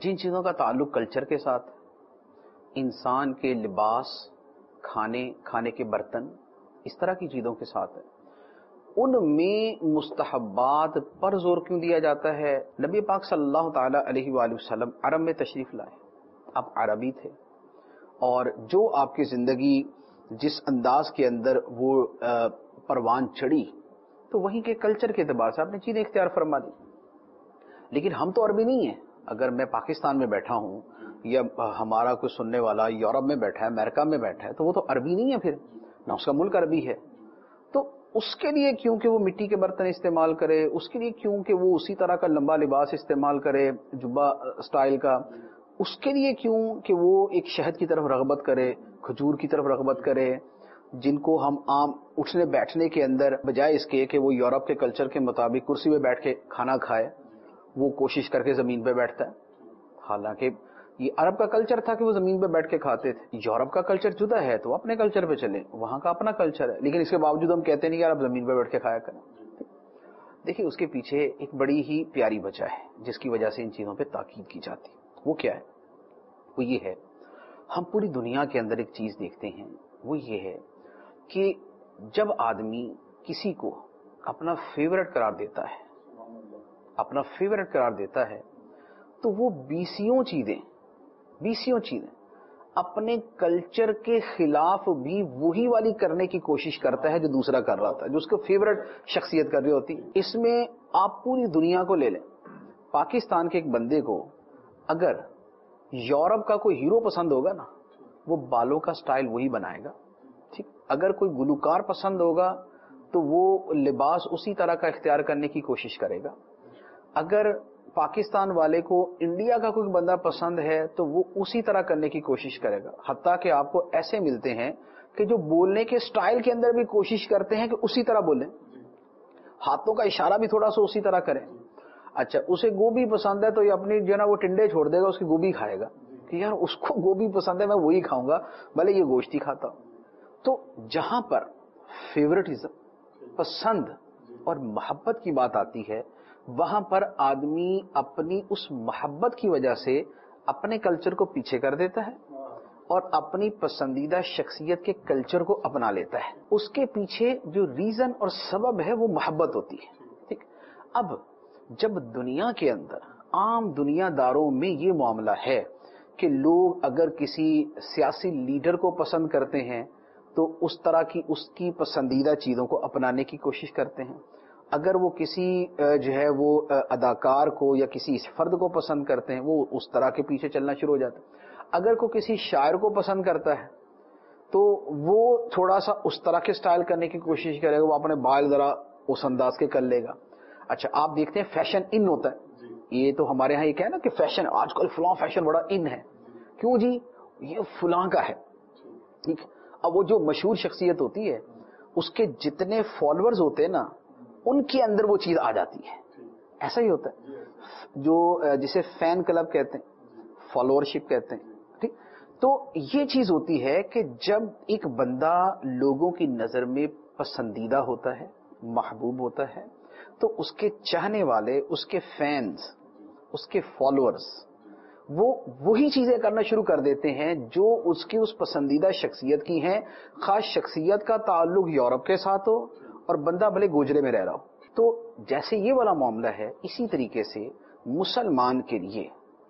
جن چیزوں کا تعلق کلچر کے ساتھ، انسان کے لباس، کھانے کے برتن، اس طرح کی چیزوں کے ساتھ ہے، ان میں مستحبات پر زور کیوں دیا جاتا ہے؟ نبی پاک صلی اللہ تعالی علیہ وآلہ وسلم عرب میں تشریف لائے، آپ عربی تھے، اور جو آپ کی زندگی جس انداز کے اندر وہ پروان چڑھی، تو وہیں کے کلچر کے اعتبار سے آپ نے چیزیں اختیار فرما دی. لیکن ہم تو عربی نہیں ہیں. اگر میں پاکستان میں بیٹھا ہوں یا ہمارا کوئی سننے والا یورپ میں بیٹھا ہے، امریکہ میں بیٹھا ہے، تو وہ تو عربی نہیں ہے، پھر نہ اس کا ملک عربی ہے. تو اس کے لیے کیوں کہ وہ مٹی کے برتن استعمال کرے، اس کے لیے کیوں کہ وہ اسی طرح کا لمبا لباس استعمال کرے جبہ سٹائل کا، اس کے لیے کیوں کہ وہ ایک شہد کی طرف رغبت کرے، کھجور کی طرف رغبت کرے، جن کو ہم عام اٹھنے بیٹھنے کے اندر بجائے اس کے کہ وہ یورپ کے کلچر کے مطابق کرسی پہ بیٹھ کے کھانا کھائے، وہ کوشش کر کے زمین پہ بیٹھتا ہے. حالانکہ یہ عرب کا کلچر تھا کہ وہ زمین پہ بیٹھ کے کھاتے تھے. یورپ کا کلچر جدا ہے تو اپنے کلچر پہ چلیں، وہاں کا اپنا کلچر ہے، لیکن اس کے باوجود ہم کہتے نہیں کہ آپ زمین پہ بیٹھ کے کھایا کریں. دیکھیے اس کے پیچھے ایک بڑی ہی پیاری وجہ ہے جس کی وجہ سے ان چیزوں پہ تاکید کی جاتی. وہ کیا ہے؟ وہ یہ ہے، ہم پوری دنیا کے اندر ایک چیز دیکھتے ہیں، وہ یہ ہے کہ جب آدمی کسی کو اپنا فیورٹ قرار دیتا ہے تو وہ بیسیوں چیزیں اپنے کلچر کے خلاف بھی وہی والی کرنے کی کوشش کرتا ہے جو دوسرا کر رہا تھا، جو اس کو فیورٹ شخصیت کر رہی ہوتی. اس میں آپ پوری دنیا کو لے لیں، پاکستان کے ایک بندے کو اگر یورپ کا کوئی ہیرو پسند ہوگا نا، وہ بالوں کا سٹائل وہی بنائے گا. ٹھیک، اگر کوئی گلوکار پسند ہوگا تو وہ لباس اسی طرح کا اختیار کرنے کی کوشش کرے گا. اگر پاکستان والے کو انڈیا کا کوئی بندہ پسند ہے تو وہ اسی طرح کرنے کی کوشش کرے گا. حتیٰ کہ آپ کو ایسے ملتے ہیں کہ جو بولنے کے سٹائل کے اندر بھی کوشش کرتے ہیں کہ اسی طرح بولیں، ہاتھوں کا اشارہ بھی تھوڑا سا اسی طرح کریں. اچھا، اسے گوبھی پسند ہے تو یہ اپنی جو ہے نا وہ ٹنڈے چھوڑ دے گا، اس کی گوبھی کھائے گا کہ یار اس کو گوبھی پسند ہے، میں وہی کھاؤں گا بھلے یہ گوشت ہی کھاتا. تو جہاں پر فیورٹزم، پسند اور محبت کی بات آتی ہے، وہاں پر آدمی اپنی اس محبت کی وجہ سے اپنے کلچر کو پیچھے کر دیتا ہے اور اپنی پسندیدہ شخصیت کے کلچر کو اپنا لیتا ہے. اس کے پیچھے جو ریزن اور سبب ہے وہ محبت ہوتی ہے. ٹھیک، اب جب دنیا کے اندر عام دنیا داروں میں یہ معاملہ ہے کہ لوگ اگر کسی سیاسی لیڈر کو پسند کرتے ہیں تو اس طرح کی اس کی پسندیدہ چیزوں کو اپنانے کی کوشش کرتے ہیں. اگر وہ کسی جو ہے وہ اداکار کو یا کسی فرد کو پسند کرتے ہیں، وہ اس طرح کے پیچھے چلنا شروع ہو جاتے ہیں. اگر کوئی کسی شاعر کو پسند کرتا ہے تو وہ تھوڑا سا اس طرح کے سٹائل کرنے کی کوشش کرے گا، وہ اپنے بال ذرا اس انداز کے کر لے گا. اچھا، آپ دیکھتے ہیں فیشن ان ہوتا ہے، یہ تو ہمارے ہاں یہ کہنا کہ فیشن آج کل فلاں فیشن بڑا ان ہے. کیوں جی؟ یہ فلاں کا ہے. ٹھیک، اب وہ جو مشہور شخصیت ہوتی ہے اس کے جتنے فالوورز ہوتے ہیں نا، ان کے اندر وہ چیز آ جاتی ہے. ایسا ہی ہوتا ہے جو جسے فین کلب کہتے ہیں، فالوورشپ کہتے ہیں. ٹھیک، تو یہ چیز ہوتی ہے کہ جب ایک بندہ لوگوں کی نظر میں پسندیدہ ہوتا ہے، محبوب ہوتا ہے، تو اس کے چاہنے والے، اس کے فینز، اس کے فالوورز وہ وہی چیزیں کرنا شروع کر دیتے ہیں جو اس کی اس پسندیدہ شخصیت کی ہیں، خاص شخصیت کا تعلق یورپ کے ساتھ ہو اور بندہ بھلے گوجرے میں رہ رہا ہو. تو جیسے یہ والا معاملہ ہے، اسی طریقے سے مسلمان کے لیے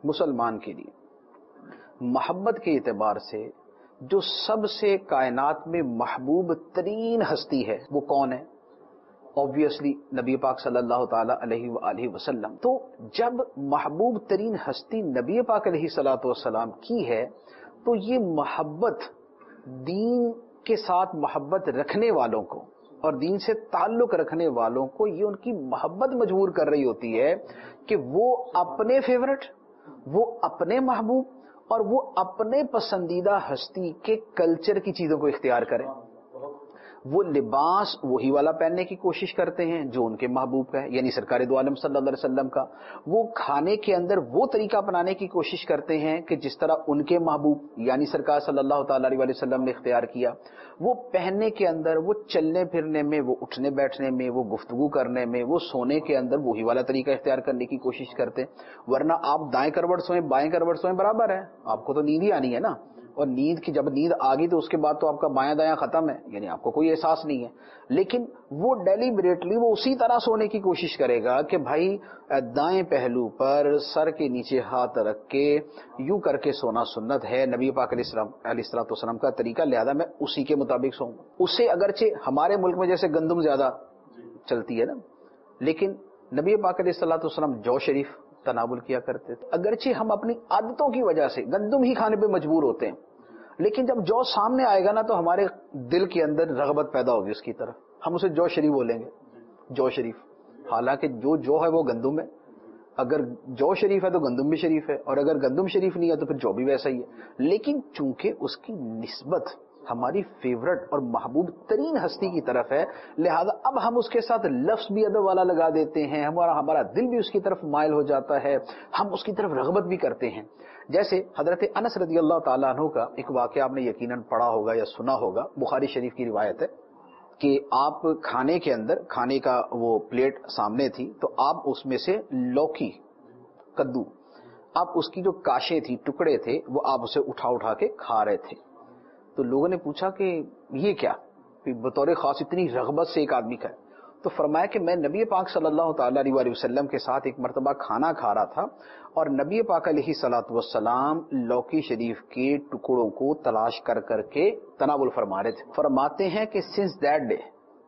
محبت کے اعتبار سے جو سب سے کائنات میں محبوب ترین ہستی ہے وہ کون ہے؟ obviously نبی پاک صلی اللہ تعالی علیہ وآلہ وسلم. تو جب محبوب ترین ہستی نبی پاک علیہ الصلوۃ والسلام کی ہے تو یہ محبت دین کے ساتھ محبت رکھنے والوں کو اور دین سے تعلق رکھنے والوں کو یہ ان کی محبت مجبور کر رہی ہوتی ہے کہ وہ اپنے فیورٹ، وہ اپنے محبوب اور وہ اپنے پسندیدہ ہستی کے کلچر کی چیزوں کو اختیار کریں. وہ لباس وہی والا پہننے کی کوشش کرتے ہیں جو ان کے محبوب کا ہے، یعنی سرکار دو عالم صلی اللہ علیہ وسلم کا۔ وہ کھانے کے اندر وہ طریقہ اپنانے کی کوشش کرتے ہیں کہ جس طرح ان کے محبوب یعنی سرکار صلی اللہ تعالی علیہ وسلم نے اختیار کیا۔ وہ پہننے کے اندر، وہ چلنے پھرنے میں، وہ اٹھنے بیٹھنے میں، وہ گفتگو کرنے میں، وہ سونے کے اندر وہی والا طریقہ اختیار کرنے کی کوشش کرتے ہیں۔ ورنہ آپ دائیں کروٹ سوئیں بائیں کروٹ سوئیں برابر ہے، آپ کو تو نیند ہی آنی ہے نا، اور نیند کی جب نیند آ گئی تو اس کے بعد تو آپ کا بایاں دایاں ختم ہے، یعنی آپ کو کوئی احساس نہیں ہے۔ لیکن وہ ڈیلیبریٹلی وہ اسی طرح سونے کی کوشش کرے گا کہ بھائی دائیں پہلو پر سر کے نیچے ہاتھ رکھ کے یوں کر کے سونا سنت ہے، نبی پاک علیہ الصلوۃ والسلام کا طریقہ، لہذا میں اسی کے مطابق سوؤں گا۔ اسے اگرچہ ہمارے ملک میں جیسے گندم زیادہ چلتی ہے نا، لیکن نبی پاک علیہ الصلوۃ والسلام جو شریف تناول کیا کرتے تھے۔ اگرچہ ہم اپنی عادتوں کی وجہ سے گندم ہی کھانے پہ مجبور ہوتے ہیں، لیکن جب جو سامنے آئے گا نا تو ہمارے دل کے اندر رغبت پیدا ہوگی اس کی طرف، ہم اسے جو شریف بولیں گے، جو شریف، حالانکہ جو ہے وہ گندم ہے۔ اگر جو شریف ہے تو گندم بھی شریف ہے، اور اگر گندم شریف نہیں ہے تو پھر جو بھی ویسا ہی ہے۔ لیکن چونکہ اس کی نسبت ہماری فیورٹ اور محبوب ترین ہستی کی طرف ہے، لہذا اب ہم اس کے ساتھ لفظ بھی ادب والا لگا دیتے ہیں، ہمارا دل بھی اس کی طرف مائل ہو جاتا ہے، ہم اس کی طرف رغبت بھی کرتے ہیں۔ جیسے حضرت انس رضی اللہ تعالیٰ عنہ کا ایک واقعہ آپ نے یقیناً پڑھا ہوگا یا سنا ہوگا، بخاری شریف کی روایت ہے کہ آپ کھانے کے اندر، کھانے کا وہ پلیٹ سامنے تھی تو آپ اس میں سے لوکی، کدو، آپ اس کی جو کاشیں تھی، ٹکڑے تھے، وہ آپ اسے اٹھا کے کھا رہے تھے۔ تو لوگوں نے پوچھا کہ یہ کیا، بطور خاص اتنی رغبت سے ایک آدمی کھائے؟ تو فرمایا کہ میں نبی پاک صلی اللہ تعالی علیہ وسلم کے ساتھ ایک مرتبہ کھانا کھا رہا تھا، اور نبی پاک علیہ صلاۃ والسلام لوکی شریف کے ٹکڑوں کو تلاش کر کے تناول فرما رہے تھے۔ فرماتے ہیں کہ سنس دیٹ ڈے،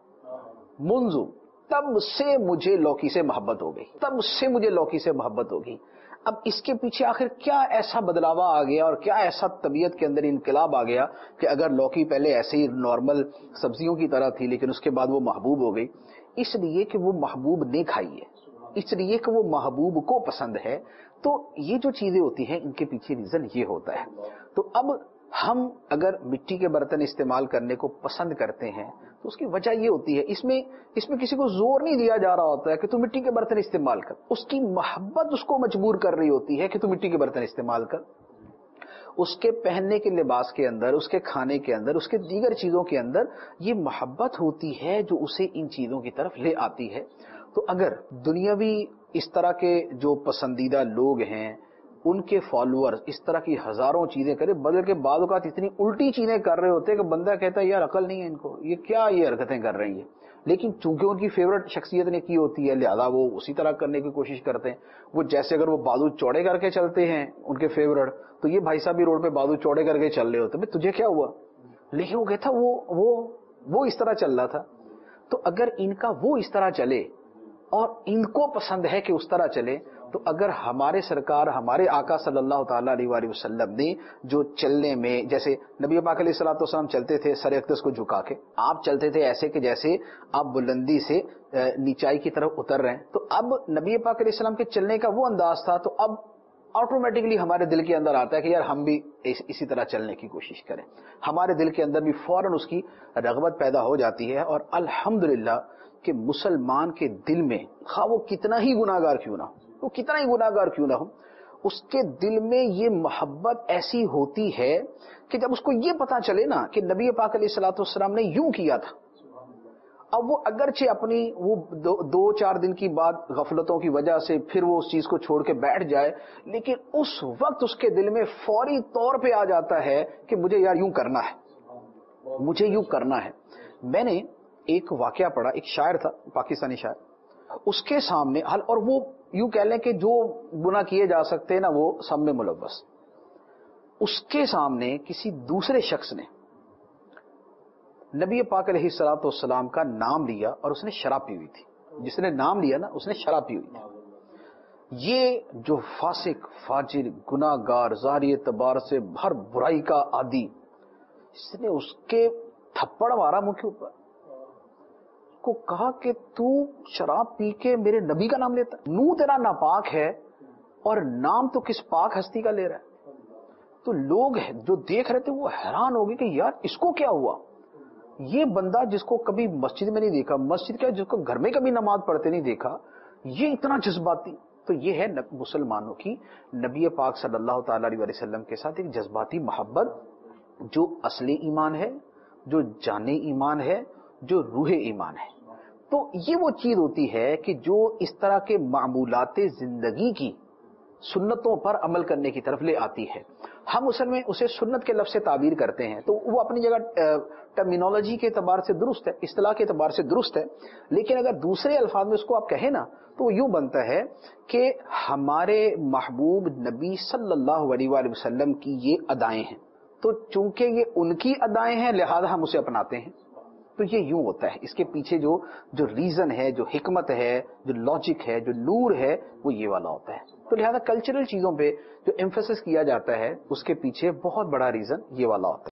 منذ، تب سے مجھے لوکی سے محبت ہو گئی، تب سے مجھے لوکی سے محبت ہو گئی۔ اب اس کے پیچھے آخر کیا ایسا بدلاوا آ گیا اور کیا ایسا طبیعت کے اندر انقلاب آ گیا کہ اگر لوکی پہلے ایسے ہی نارمل سبزیوں کی طرح تھی لیکن اس کے بعد وہ محبوب ہو گئی؟ اس لیے کہ وہ محبوب نے کھائی ہے، اس لیے کہ وہ محبوب کو پسند ہے۔ تو یہ جو چیزیں ہوتی ہیں ان کے پیچھے ریزن یہ ہوتا ہے۔ تو اب ہم اگر مٹی کے برتن استعمال کرنے کو پسند کرتے ہیں تو اس کی وجہ یہ ہوتی ہے، اس میں کسی کو زور نہیں دیا جا رہا ہوتا ہے کہ تو مٹی کے برتن استعمال کر، اس کی محبت اس کو مجبور کر رہی ہوتی ہے کہ تو مٹی کے برتن استعمال کر۔ اس کے پہننے کے لباس کے اندر، اس کے کھانے کے اندر، اس کے دیگر چیزوں کے اندر یہ محبت ہوتی ہے جو اسے ان چیزوں کی طرف لے آتی ہے۔ تو اگر دنیاوی اس طرح کے جو پسندیدہ لوگ ہیں ان کے فالوور اس طرح کی ہزاروں چیزیں کرے، بدل کے بعد اوقات اتنی الٹی چیزیں کر رہے ہوتے ہیں کہ بندہ کہتا ہے یار عقل نہیں ہے ان کو، یہ کیا یہ حرکتیں کر رہی ہیں، لیکن چونکہ ان کی فیورٹ شخصیت نے کی ہوتی ہے لہذا وہ اسی طرح کرنے کی کوشش کرتے ہیں۔ وہ جیسے اگر وہ بازو چوڑے کر کے چلتے ہیں ان کے فیورٹ، تو یہ بھائی صاحب بھی روڈ پہ بازو چوڑے کر کے چل رہے ہوتے ہیں، تجھے کیا ہوا؟ لیکن وہ کہتا وہ اس طرح چل رہا تھا۔ تو اگر ان کا وہ اس طرح چلے اور ان کو پسند ہے کہ اس طرح چلے، تو اگر ہمارے سرکار، ہمارے آقا صلی اللہ تعالیٰ علیہ وسلم نے جو چلنے میں، جیسے نبی پاک علیہ الصلوۃ والسلام چلتے تھے سر اقدس کو جھکا کے، آپ چلتے تھے ایسے کہ جیسے آپ بلندی سے نیچائی کی طرف اتر رہے ہیں، تو اب نبی پاک علیہ السلام کے چلنے کا وہ انداز تھا، تو اب آٹومیٹکلی ہمارے دل کے اندر آتا ہے کہ یار ہم بھی اسی طرح چلنے کی کوشش کریں، ہمارے دل کے اندر بھی فوراً اس کی رغبت پیدا ہو جاتی ہے۔ اور الحمدللہ کہ مسلمان کے دل میں، خواہ وہ کتنا ہی گناہگار کیوں نہ ہو، وہ کتنا ہی گناہگار کیوں نہ ہو، اس کے دل میں یہ محبت ایسی ہوتی ہے کہ جب اس کو یہ پتا چلے نا کہ نبی پاک علیہ الصلوۃ والسلام نے یوں کیا تھا، اب وہ اگرچہ اپنی وہ دو چار دن کی بعد غفلتوں کی وجہ سے پھر وہ اس چیز کو چھوڑ کے بیٹھ جائے، لیکن اس وقت اس کے دل میں فوری طور پہ آ جاتا ہے کہ مجھے یار یوں کرنا ہے، مجھے یوں کرنا ہے۔ میں نے ایک واقعہ پڑھا، ایک شاعر تھا پاکستانی شاعر، اس کے سامنے اور وہ یوں کہہ لیں کہ جو گناہ کیے جا سکتے ہیں نا وہ سب میں ملوث، اس کے سامنے کسی دوسرے شخص نے نبی پاک علیہ الصلوۃ والسلام کا نام لیا اور اس نے شراب پی ہوئی تھی، جس نے نام لیا نا اس نے شراب پی ہوئی تھی۔ یہ جو فاسق، فاجر، گناہ گار، ظاہری اعتبار سے ہر برائی کا عادی، اس نے اس کے تھپڑ مارا منہ کے اوپر، کو کہا کہ تو شراب پی کے میرے نبی کا نام لیتا ہے، منہ تیرا ناپاک ہے اور نام تو کس پاک ہستی کا لے رہا ہے۔ تو لوگ جو دیکھ رہے تھے وہ حیران ہو گئے کہ یار اس کو کیا ہوا، یہ بندہ جس کو کبھی مسجد میں نہیں دیکھا، مسجد کیا جس کو گھر میں کبھی نماز پڑھتے نہیں دیکھا، یہ اتنا جذباتی. تو یہ ہے مسلمانوں کی نبی پاک صلی اللہ تعالی علیہ وسلم کے ساتھ ایک جذباتی محبت، جو اصلی ایمان ہے، جو جانی ایمان ہے، جو روح ایمان ہے. تو یہ وہ چیز ہوتی ہے کہ جو اس طرح کے معمولات زندگی کی سنتوں پر عمل کرنے کی طرف لے آتی ہے. ہم اصل میں اسے سنت کے لفظ سے تعبیر کرتے ہیں، تو وہ اپنی جگہ ٹرمینالوجی کے اعتبار سے درست ہے، اصطلاح کے اعتبار سے درست ہے، لیکن اگر دوسرے الفاظ میں اس کو آپ کہیں نا تو وہ یوں بنتا ہے کہ ہمارے محبوب نبی صلی اللہ علیہ وآلہ وسلم کی یہ ادائیں ہیں، تو چونکہ یہ ان کی ادائیں ہیں لہذا ہم اسے اپناتے ہیں. تو یہ یوں ہوتا ہے. اس کے پیچھے جو ریزن ہے، جو حکمت ہے، جو لاجک ہے، جو نور ہے، وہ یہ والا ہوتا ہے. تو لہذا کلچرل چیزوں پہ جو ایمفیسس کیا جاتا ہے اس کے پیچھے بہت بڑا ریزن یہ والا ہوتا ہے.